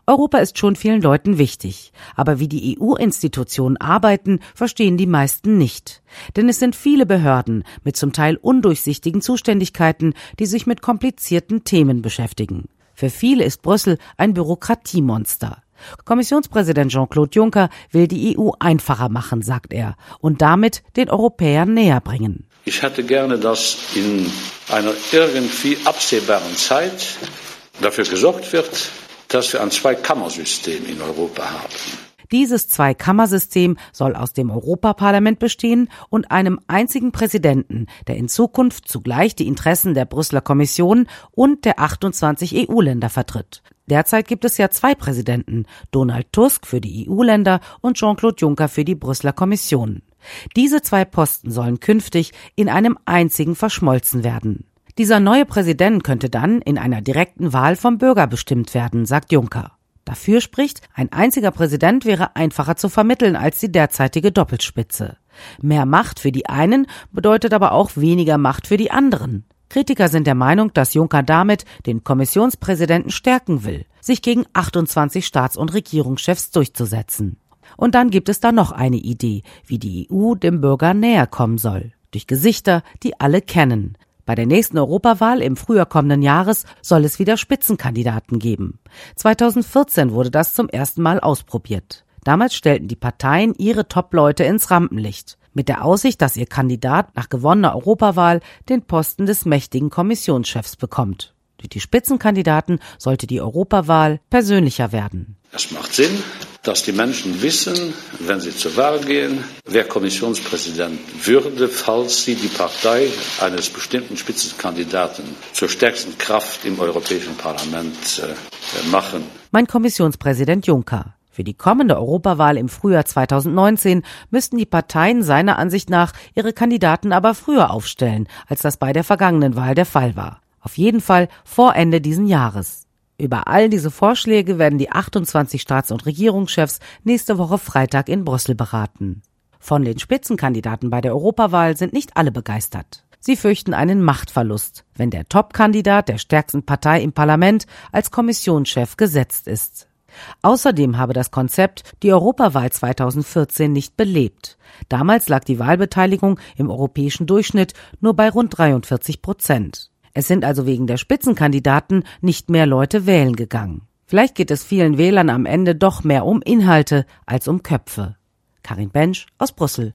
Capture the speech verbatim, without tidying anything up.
Europa ist schon vielen Leuten wichtig, aber wie die E U-Institutionen arbeiten, verstehen die meisten nicht. Denn es sind viele Behörden mit zum Teil undurchsichtigen Zuständigkeiten, die sich mit komplizierten Themen beschäftigen. Für viele ist Brüssel ein Bürokratiemonster. Kommissionspräsident Jean-Claude Juncker will die E U einfacher machen, sagt er, und damit den Europäern näher bringen. Ich hätte gerne, dass in einer irgendwie absehbaren Zeit dafür gesorgt wird, dass wir ein Zweikammersystem in Europa haben. Dieses Zweikammersystem soll aus dem Europaparlament bestehen und einem einzigen Präsidenten, der in Zukunft zugleich die Interessen der Brüsseler Kommission und der achtundzwanzig E U-Länder vertritt. Derzeit gibt es ja zwei Präsidenten, Donald Tusk für die E U-Länder und Jean-Claude Juncker für die Brüsseler Kommission. Diese zwei Posten sollen künftig in einem einzigen verschmolzen werden. Dieser neue Präsident könnte dann in einer direkten Wahl vom Bürger bestimmt werden, sagt Juncker. Dafür spricht, ein einziger Präsident wäre einfacher zu vermitteln als die derzeitige Doppelspitze. Mehr Macht für die einen bedeutet aber auch weniger Macht für die anderen. Kritiker sind der Meinung, dass Juncker damit den Kommissionspräsidenten stärken will, sich gegen achtundzwanzig Staats- und Regierungschefs durchzusetzen. Und dann gibt es da noch eine Idee, wie die E U dem Bürger näher kommen soll. Durch Gesichter, die alle kennen. Bei der nächsten Europawahl im Frühjahr kommenden Jahres soll es wieder Spitzenkandidaten geben. zweitausendvierzehn wurde das zum ersten Mal ausprobiert. Damals stellten die Parteien ihre Top-Leute ins Rampenlicht, mit der Aussicht, dass ihr Kandidat nach gewonnener Europawahl den Posten des mächtigen Kommissionschefs bekommt. Durch die Spitzenkandidaten sollte die Europawahl persönlicher werden. Es macht Sinn, dass die Menschen wissen, wenn sie zur Wahl gehen, wer Kommissionspräsident würde, falls sie die Partei eines bestimmten Spitzenkandidaten zur stärksten Kraft im Europäischen Parlament äh, machen. Mein Kommissionspräsident Juncker. Für die kommende Europawahl im Frühjahr zweitausendneunzehn müssten die Parteien seiner Ansicht nach ihre Kandidaten aber früher aufstellen, als das bei der vergangenen Wahl der Fall war. Auf jeden Fall vor Ende diesen Jahres. Über all diese Vorschläge werden die achtundzwanzig Staats- und Regierungschefs nächste Woche Freitag in Brüssel beraten. Von den Spitzenkandidaten bei der Europawahl sind nicht alle begeistert. Sie fürchten einen Machtverlust, wenn der Top-Kandidat der stärksten Partei im Parlament als Kommissionschef gesetzt ist. Außerdem habe das Konzept die Europawahl zweitausendvierzehn nicht belebt. Damals lag die Wahlbeteiligung im europäischen Durchschnitt nur bei rund dreiundvierzig Prozent. Es sind also wegen der Spitzenkandidaten nicht mehr Leute wählen gegangen. Vielleicht geht es vielen Wählern am Ende doch mehr um Inhalte als um Köpfe. Karin Bensch aus Brüssel.